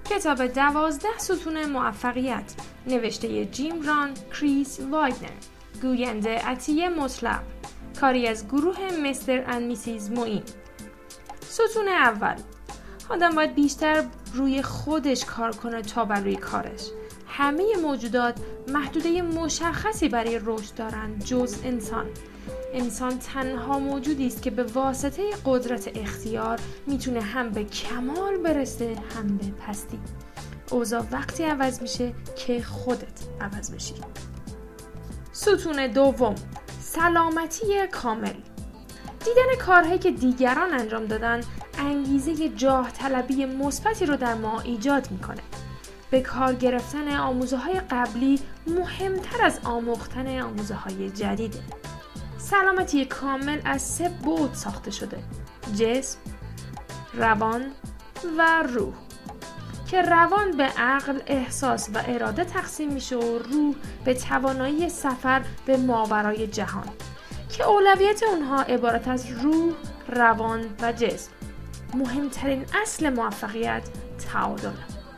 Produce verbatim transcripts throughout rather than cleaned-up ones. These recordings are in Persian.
کتاب دوازده ستون موفقیت، نوشته جیم ران کریس وایدنر، گوینده عطیه مطلق، کاری از گروه مستر اند میسیز موین. ستون اول: آدم باید بیشتر روی خودش کار کنه تا بر روی کارش. همه موجودات محدوده مشخصی برای رشد دارند جز انسان. انسان تنها موجودی است که به واسطه قدرت اختیار میتونه هم به کمال برسه هم به پستی. اوضاع وقتی عوض میشه که خودت عوض بشی. ستون دوم: سلامتی کامل. دیدن کارهایی که دیگران انجام دادن انگیزه جاه طلبی مثبتی رو در ما ایجاد میکنه. به کار گرفتن آموزه های قبلی مهمتر از آموختن آموزه های جدیده. سلامتی کامل از سه بعد ساخته شده: جسم، روان و روح. که روان به عقل، احساس و اراده تقسیم میشه و روح به توانایی سفر به ماورای جهان که اولویت اونها عبارت از روح، روان و جسم. مهمترین اصل موفقیت تعادله.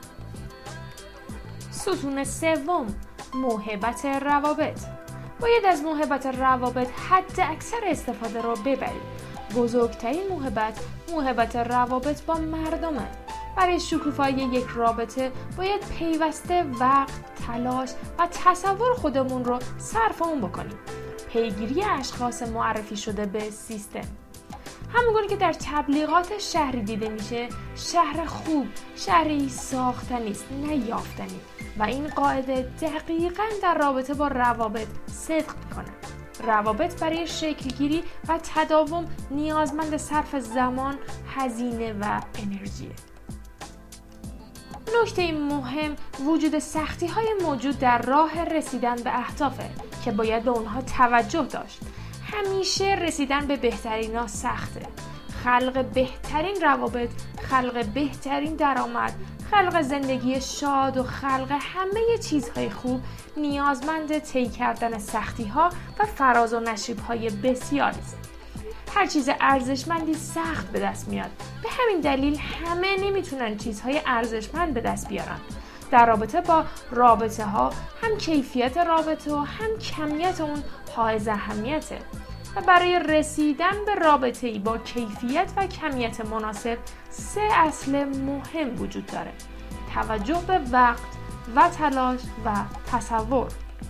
ستون سوم: موهبت روابط. باید از موهبت روابط حد اکثر استفاده رو ببرید. بزرگترین موهبت موهبت روابط با مردمه. برای شکوفایی یک رابطه باید پیوسته وقت، تلاش و تصور خودمون رو صرف اون بکنیم. پیگیری اشخاص معرفی شده به سیستم. همونگونه که در تبلیغات شهری دیده میشه، شهر خوب شهری ساختنی است نه یافتنی، و این قاعده دقیقاً در رابطه با روابط صدق میکنه. روابط برای شکلگیری و تداوم نیازمند صرف زمان، هزینه و انرژیه. نکته مهم وجود سختی‌های موجود در راه رسیدن به اهدافه که باید به اونها توجه داشت. همیشه رسیدن به بهترینا سخته. خلق بهترین روابط، خلق بهترین درآمد، خلق زندگی شاد و خلق همه چیزهای خوب نیازمند طی کردن سختی‌ها و فراز و نشیب‌های بسیاری است. هر چیز ارزشمندی سخت به دست میاد. به همین دلیل همه نمیتونن چیزهای ارزشمند به دست بیارن. در رابطه با رابطه ها هم کیفیت رابطه و هم کمیت اون حائز اهمیته و برای رسیدن به رابطه‌ای با کیفیت و کمیت مناسب سه اصل مهم وجود داره: توجه به وقت و تلاش و تصور.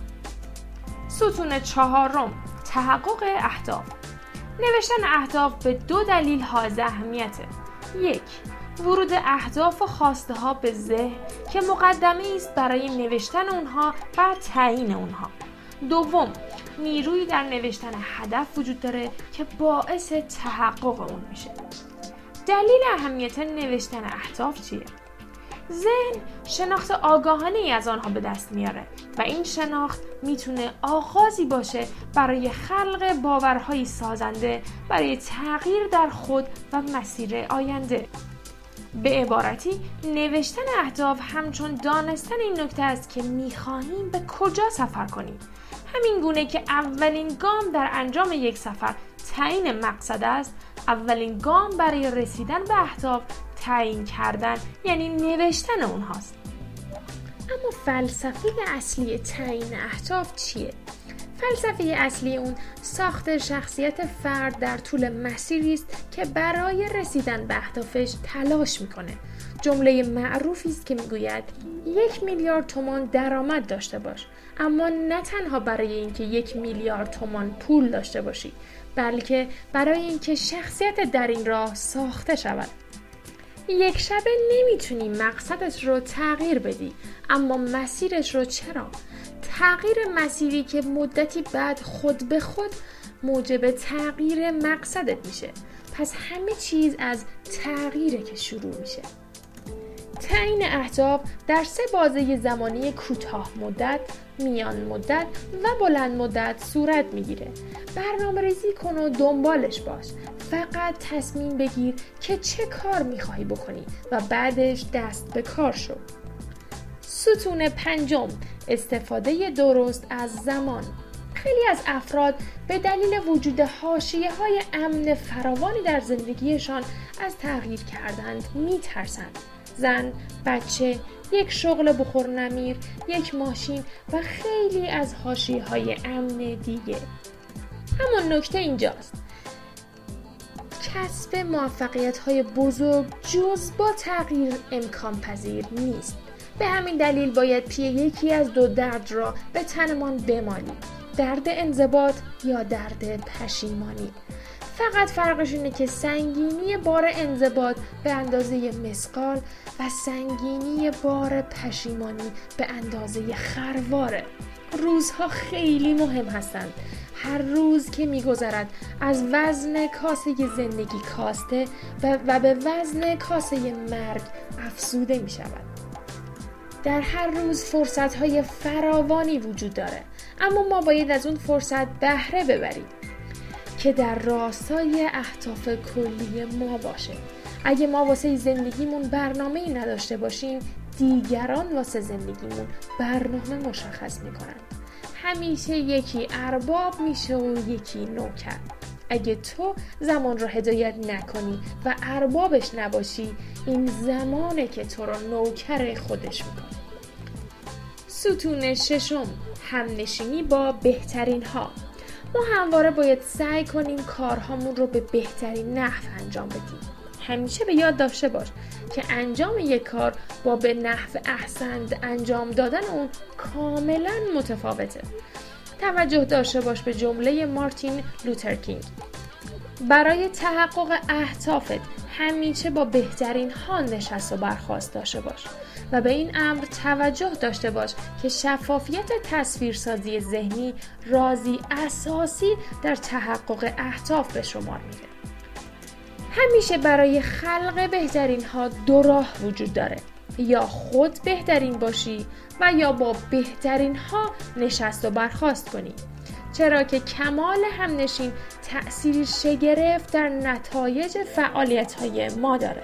ستون چهارم: تحقق اهداف. نوشتن اهداف به دو دلیل حائز اهمیته. یک، ورود اهداف و خواسته ها به ذهن که مقدمه است برای نوشتن اونها و تعیین اونها. دوم، نیرویی در نوشتن هدف وجود داره که باعث تحقق اون میشه. دلیل اهمیت نوشتن اهداف چیه؟ ذهن شناخت آگاهانه ای از آنها به دست میاره و این شناخت میتونه آغازی باشه برای خلق باورهای سازنده برای تغییر در خود و مسیر آینده. به عبارتی نوشتن اهداف همچون دانستن این نکته است که میخواهیم به کجا سفر کنیم. همین گونه که اولین گام در انجام یک سفر تعیین مقصد است، اولین گام برای رسیدن به اهداف تعیین کردن یعنی نوشتن اونهاست. اما فلسفه اصلی تعیین اهداف چیه؟ فلسفه اصلی اون ساخت شخصیت فرد در طول مسیری است که برای رسیدن به اهدافش تلاش میکنه. جمله معروفی است که میگوید یک میلیارد تومان درآمد داشته باش، اما نه تنها برای اینکه یک میلیارد تومان پول داشته باشی، بلکه برای اینکه شخصیت در این راه ساخته شود. یک شبه نمیتونی مقصدت رو تغییر بدی، اما مسیرش رو چرا؟ تغییر مسیری که مدتی بعد خود به خود موجب تغییر مقصدت میشه. پس همه چیز از تغییره که شروع میشه. تعیین اهداف در سه بازه زمانی کوتاه مدت، میان مدت و بلند مدت صورت میگیره. برنامه ریزی کن و دنبالش باش. فقط تصمیم بگیر که چه کار میخوای بکنی و بعدش دست به کار شو. ستون پنجم: استفاده درست از زمان. خیلی از افراد به دلیل وجود حاشیه‌های امن فراوانی در زندگیشان از تغییر کردن میترسند. زن، بچه، یک شغل بخور نمیر، یک ماشین و خیلی از حاشیه‌های امن دیگه. اما نکته اینجاست: کسب موفقیت‌های بزرگ جز با تغییر امکان پذیر نیست. به همین دلیل باید پی یکی از دو درد را به تنمان بمالیم: درد انضباط یا درد پشیمانی. فقط فرقش اینه که سنگینی بار انضباط به اندازه مثقال و سنگینی بار پشیمانی به اندازه خرواره. روزها خیلی مهم هستند. هر روز که می‌گذرد از وزن کاسه زندگی کاسته و, و به وزن کاسه مرگ افزوده می‌شود. در هر روز فرصت‌های فراوانی وجود داره، اما ما باید از اون فرصت بهره ببریم که در راستای اهداف کلی ما باشه. اگه ما واسه زندگیمون برنامه‌ای نداشته باشیم، دیگران واسه زندگیمون برنامه مشخص میکنن. همیشه یکی ارباب میشه و یکی نوکر. اگه تو زمان رو هدایت نکنی و اربابش نباشی، این زمانه که تو رو نوکر خودش میکنه. ستون ششم، همنشینی با بهترین ها. ما همواره باید سعی کنیم کارهامون رو به بهترین نحو انجام بدیم. همیشه به یاد داشته باش که انجام یک کار با به نحو احسن انجام دادن اون کاملا متفاوته. توجه داشته باش به جمله مارتین لوترکینگ: برای تحقق اهدافت همیشه با بهترین ها نشست و برخاست داشته باش و به این امر توجه داشته باش که شفافیت تصویرسازی ذهنی رازی اساسی در تحقق اهداف به شمار میره. همیشه برای خلق بهترین ها دو راه وجود داره: یا خود بهترین باشی و یا با بهترین ها نشست و برخاست کنی، چرا که کمال همنشین تأثیری شگرف در نتایج فعالیت‌های ما داره.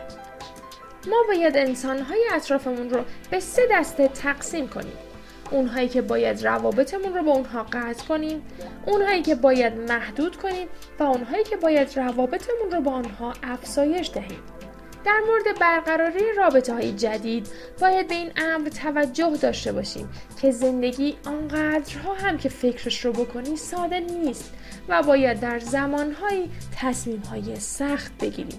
ما باید انسان‌های اطرافمون رو به سه دسته تقسیم کنیم: اونهایی که باید روابطمون رو با اونها قطع کنیم، اونهایی که باید محدود کنیم و اونهایی که باید روابطمون رو با اونها افزایش دهیم. در مورد برقراری رابطه‌های جدید باید به این امر توجه داشته باشیم که زندگی آنقدرها هم که فکرش رو بکنی ساده نیست و باید در زمانهایی تصمیم‌های سخت بگیریم.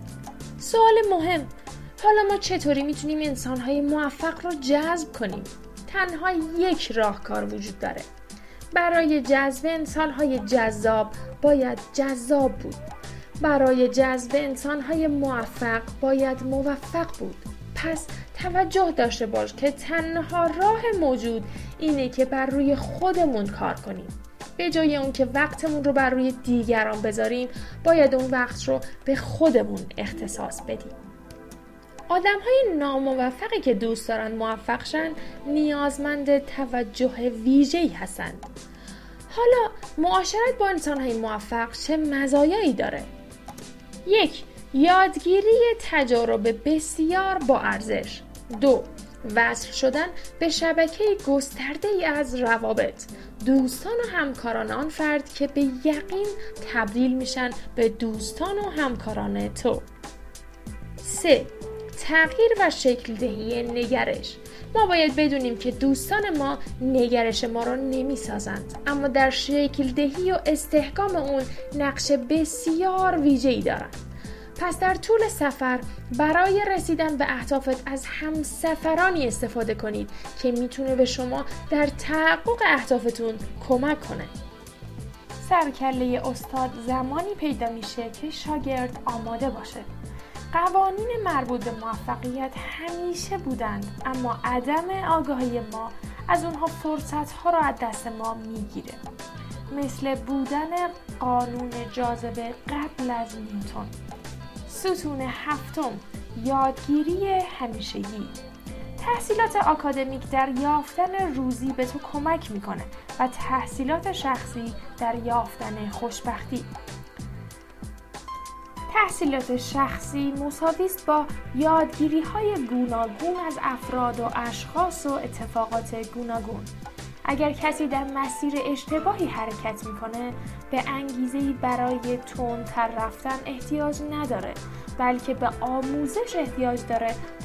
سوال مهم: حالا ما چطوری میتونیم انسان‌های موفق رو جذب کنیم؟ تنها یک راهکار وجود داره. برای جذب انسان‌های جذاب باید جذاب بود. برای جذب انسان‌های موفق باید موفق بود. پس توجه داشته باش که تنها راه موجود اینه که بر روی خودمون کار کنیم. به جای اون که وقتمون رو بر روی دیگران بذاریم، باید اون وقت رو به خودمون اختصاص بدیم. آدم‌های ناموفقی که دوست دارن موفق شن نیازمند توجه ویژه‌ای هستند. حالا معاشرت با انسان‌های موفق چه مزایایی داره؟ یک، یادگیری تجارب بسیار با ارزش. دو، وصل شدن به شبکه گسترده‌ای از روابط، دوستان و همکاران آن فرد که به یقین تبدیل میشن به دوستان و همکاران تو. سه، تغییر و شکل دهی نگرش. ما باید بدونیم که دوستان ما نگرش ما رو نمی سازند، اما در شکل دهی و استحکام اون نقش بسیار ویژه‌ای دارند. پس در طول سفر برای رسیدن به اهدافت از همسفرانی استفاده کنید که میتونه به شما در تحقق اهدافتون کمک کنه. سرکله استاد زمانی پیدا میشه که شاگرد آماده باشه. قوانین مربوط به موفقیت همیشه بودند، اما عدم آگاهی ما از اونها فرصت‌ها را از دست ما میگیره. مثل بودن قانون جاذبه قبل از نیوتن. ستون هفتم، یادگیری همیشگی. تحصیلات آکادمیک در یافتن روزی به تو کمک میکنه و تحصیلات شخصی در یافتن خوشبختی. تحصیلات شخصی مساوی است با یادگیری‌های گوناگون از افراد و اشخاص و اتفاقات گوناگون. اگر کسی در مسیر اشتباهی حرکت میکنه، به انگیزه‌ای برای تندتر رفتن احتیاج نداره، بلکه به آموزش احتیاج داره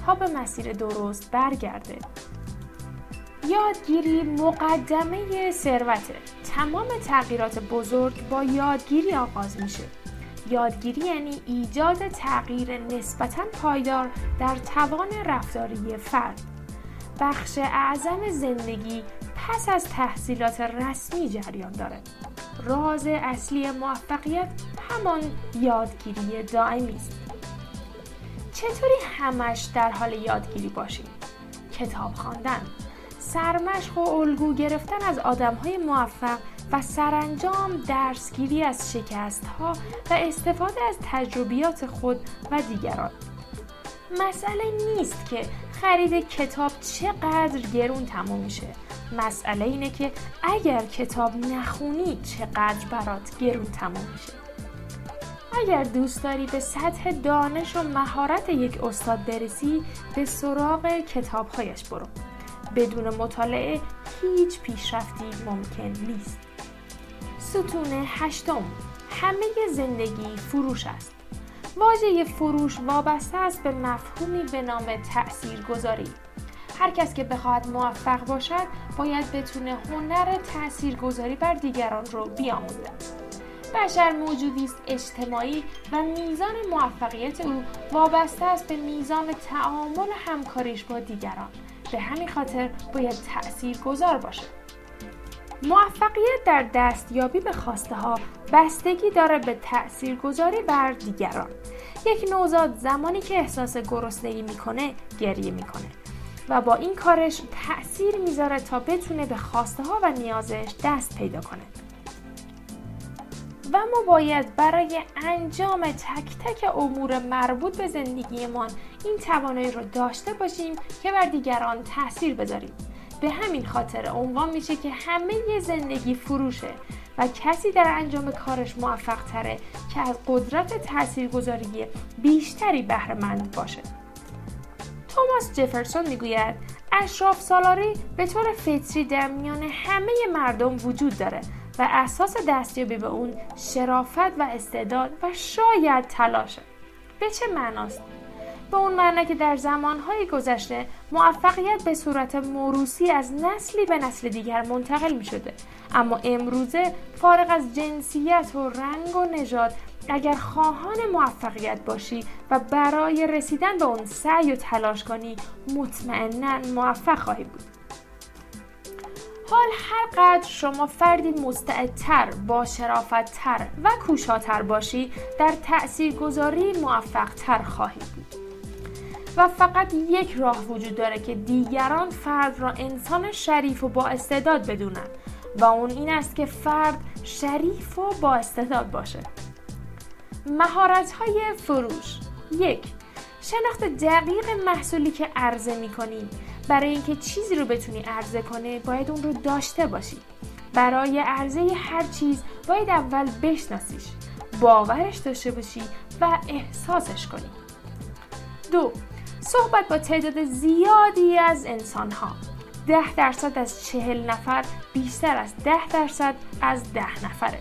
تا به مسیر درست برگرده. یادگیری مقدمه ثروته. تمام تغییرات بزرگ با یادگیری آغاز میشه. یادگیری یعنی ایجاد تغییر نسبتاً پایدار در توان رفتاری فرد. بخش اعظم زندگی پس از تحصیلات رسمی جریان داره. راز اصلی موفقیت همان یادگیری دائمی است. چطوری همش در حال یادگیری باشیم؟ کتاب خواندن، سرمشق و الگو گرفتن از آدم‌های موفق و سرانجام درسگیری از شکست‌ها و استفاده از تجربیات خود و دیگران. مسئله نیست که خرید کتاب چقدر گرون تموم میشه. مسئله اینه که اگر کتاب نخونی چقدر برات گرون تموم میشه. اگر دوست داری به سطح دانش و مهارت یک استاد برسی، به سراغ کتاب‌هایش برو. بدون مطالعه هیچ پیشرفتی ممکن نیست. ستون هشتم، همه زندگی فروش است. واژه فروش وابسته است به مفهومی به نام تأثیرگذاری. هر کس که بخواهد موفق باشد باید بتونه هنر تأثیرگذاری بر دیگران رو بیاموزد. بشر موجودی است اجتماعی و میزان موفقیت او وابسته است به میزان تعامل و همکاریش با دیگران. به همین خاطر باید تأثیرگذار باشه. موفقیت در دستیابی به خواسته ها بستگی داره به تأثیرگذاری بر دیگران. یک نوزاد زمانی که احساس گرسنگی میکنه گریه میکنه و با این کارش تأثیر میذاره تا بتونه به خواسته ها و نیازش دست پیدا کنه. و ما باید برای انجام تک تک امور مربوط به زندگیمان این توانایی رو داشته باشیم که بر دیگران تأثیر بذاریم. به همین خاطر عنوان میشه که همه زندگی فروشه و کسی در انجام کارش موفق تره که از قدرت تأثیرگذاری بیشتری بهره مند باشه. توماس جفرسون میگوید اشراف سالاری به طور فطری در میان همه مردم وجود داره و اساس دستیابی به اون شرافت و استعداد و شاید تلاشه. به چه معناست؟ به اون معنی که در زمانهای گذشته موفقیت به صورت موروثی از نسلی به نسل دیگر منتقل می شده، اما امروزه فارغ از جنسیت و رنگ و نژاد اگر خواهان موفقیت باشی و برای رسیدن به اون سعی و تلاش کنی مطمئناً موفق خواهی بود. حال هر قدر شما فردی مستعدتر، با شرافت‌تر و کوشاتر باشی در تأثیرگذاری موفق‌تر خواهی بود. و فقط یک راه وجود داره که دیگران فرد را انسان شریف و با استعداد بدونن و اون این است که فرد شریف و با استعداد باشه. مهارت‌های فروش. یک، شناخت دقیق محصولی که عرضه می‌کنی. برای اینکه چیزی رو بتونی عرضه کنی باید اون رو داشته باشی. برای عرضه هر چیز باید اول بشناسیش، باورش داشته باشی و احساسش کنی. دو، صحبت با تعداد زیادی از انسان‌ها. ده درصد از چهل نفر بیشتر از ده درصد از ده نفره.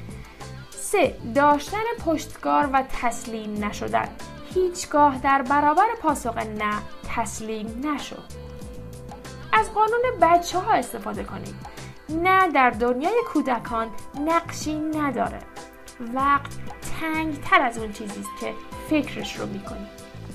سه، داشتن پشتکار و تسلیم نشدن. هیچگاه در برابر پاسخ نه تسلیم نشو. از قانون بچه ها استفاده کنید. نه در دنیای کودکان نقشی نداره. وقت تنگ تر از اون چیزیست که فکرش رو میکنی.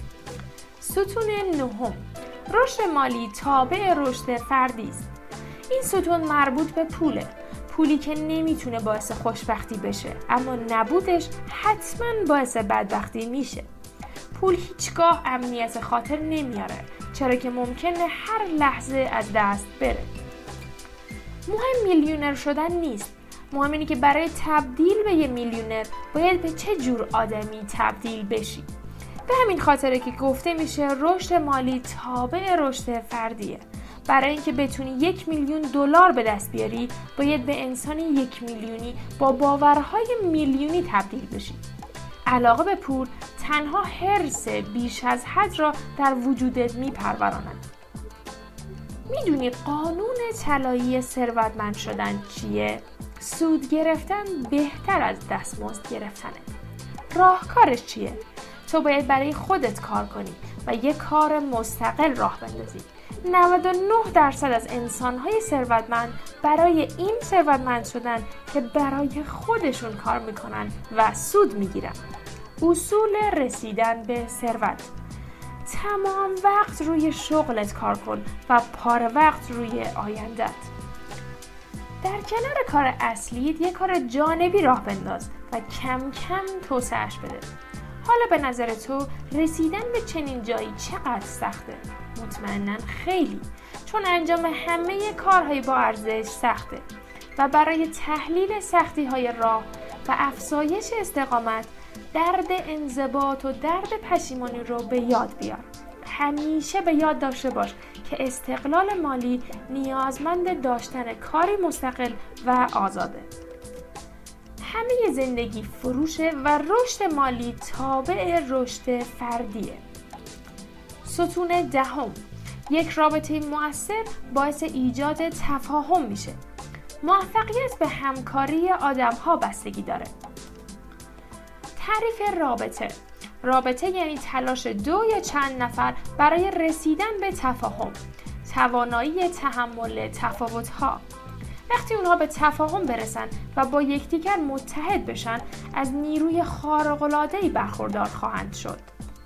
ستون نهم، رشد مالی تابع رشد فردی است. این ستون مربوط به پوله. پولی که نمیتونه باعث خوشبختی بشه، اما نبودش حتما باعث بدبختی میشه. پول هیچگاه امنیت خاطر نمیاره، چرا که ممکنه هر لحظه از دست بره. مهم میلیونر شدن نیست. مهم اینه که برای تبدیل به یه میلیونر باید به چه جور آدمی تبدیل بشی. به همین خاطره که گفته میشه رشد مالی تابع رشد فردیه. برای اینکه بتونی یک میلیون دلار به دست بیاری باید به انسانی یک میلیونی با باورهای میلیونی تبدیل بشی. علاقه به پول تنها حرص بیش از حد را در وجودت میپروراند. میدونی قانون طلایی ثروتمند شدن چیه؟ سود گرفتن بهتر از دستمزد گرفتنه. راهکارش چیه؟ تو باید برای خودت کار کنی و یک کار مستقل راه بندازید. نود و نه درصد از انسان‌های ثروتمند برای این ثروتمند شدن که برای خودشون کار میکنن و سود میگیرن. اصول رسیدن به ثروت: تمام وقت روی شغلت کار کن و پاره وقت روی آیندت. در کنار کار اصلیت یک کار جانبی راه بنداز و کم کم توسعه‌اش بده. حالا به نظر تو رسیدن به چنین جایی چقدر سخته؟ مطمئناً خیلی، چون انجام همه کارهای با ارزش سخته و برای تحلیل سختی‌های راه و افزایش استقامت، درد انضباط و درد پشیمانی رو به یاد بیار. همیشه به یاد داشته باش که استقلال مالی نیازمند داشتن کاری مستقل و آزاده. همه زندگی فروشه و رشد مالی تابع رشد فردیه. ستون دهم: یک رابطه مؤثر باعث ایجاد تفاهم میشه. موفقیت به همکاری آدم‌ها بستگی داره. تعریف رابطه: رابطه یعنی تلاش دو یا چند نفر برای رسیدن به تفاهم، توانایی تحمل تفاوت‌ها. وقتی اونها به تفاهم برسن و با یکدیگر متحد بشن، از نیروی خارق‌العاده‌ای برخوردار خواهند شد.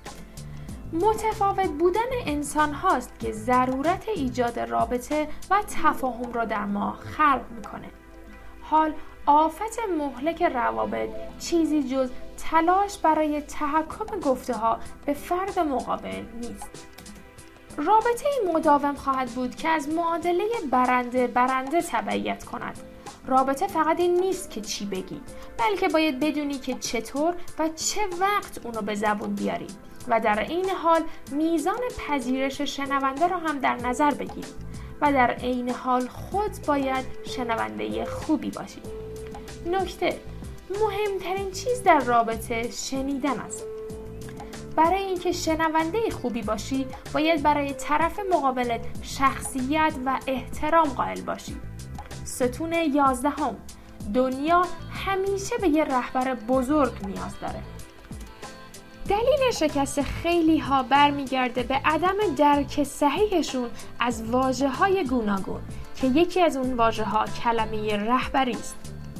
متفاوت بودن انسان هاست که ضرورت ایجاد رابطه و تفاهم را در ما خلق میکنه. حال آفت مهلک روابط چیزی جز تلاش برای تحکم گفته ها به فرد مقابل نیست. رابطه مداوم خواهد بود که از معادله برنده برنده تبعیت کند. رابطه فقط این نیست که چی بگی، بلکه باید بدونی که چطور و چه وقت اونو به زبون بیاری و در این حال میزان پذیرش شنونده را هم در نظر بگیر و در عین حال خود باید شنونده خوبی باشی. نکته: مهمترین چیز در رابطه شنیدن است. برای اینکه شنونده خوبی باشی باید برای طرف مقابلت شخصیت و احترام قائل باشی. ستون یازدهم: دنیا همیشه به یه رهبر بزرگ نیاز داره. دلیل شکست خیلی ها برمیگرده به عدم درک صحیحشون از واژه های گوناگون که یکی از اون واژه ها کلمه رهبری است.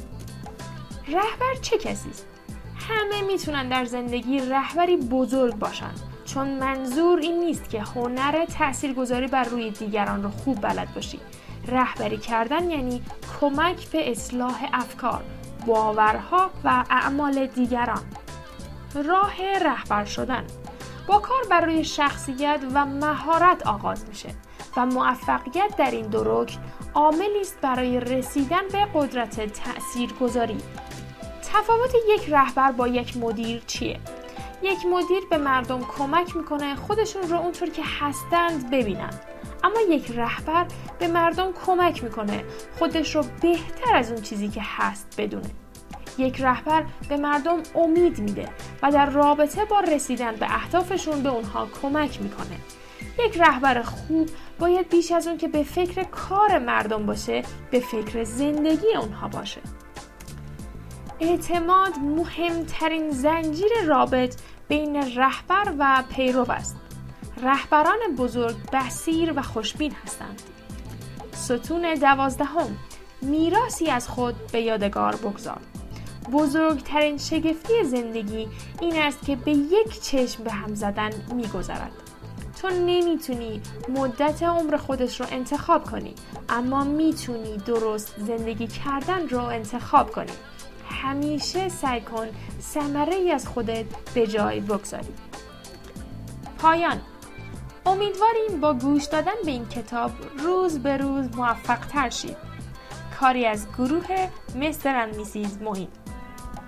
رهبر چه کسی است؟ همه میتونن در زندگی رهبری بزرگ باشن، چون منظور این نیست که هنر تاثیرگذاری بر روی دیگران رو خوب بلد باشی. رهبری کردن یعنی کمک به اصلاح افکار، باورها و اعمال دیگران. راه رهبر شدن با کار بر روی شخصیت و مهارت آغاز میشه و موفقیت در این دو رکن عاملی است برای رسیدن به قدرت تاثیرگذاری. تفاوت یک رهبر با یک مدیر چیه؟ یک مدیر به مردم کمک میکنه خودشون رو اونطور که هستند ببینن، اما یک رهبر به مردم کمک میکنه خودش رو بهتر از اون چیزی که هست بدونه. یک رهبر به مردم امید میده و در رابطه با رسیدن به اهدافشون به اونها کمک میکنه. یک رهبر خوب باید بیش از اون که به فکر کار مردم باشه، به فکر زندگی اونها باشه. اعتماد مهمترین زنجیر رابط بین رهبر و پیرو است. رهبران بزرگ بصیر و خوشبین هستند. ستون دوازدهم: میراثی از خود به یادگار بگذار. بزرگترین شگفتی زندگی این است که به یک چشم به هم زدن می‌گذرد. تو نمیتونی مدت عمر خودش رو انتخاب کنی، اما میتونی درست زندگی کردن رو انتخاب کنی. همیشه سعی کن ثمره‌ای از خودت به جای بگذاری. پایان: امیدواریم با گوش دادن به این کتاب روز به روز موفق تر شید. کاری از گروه مستر اند میسیز معین.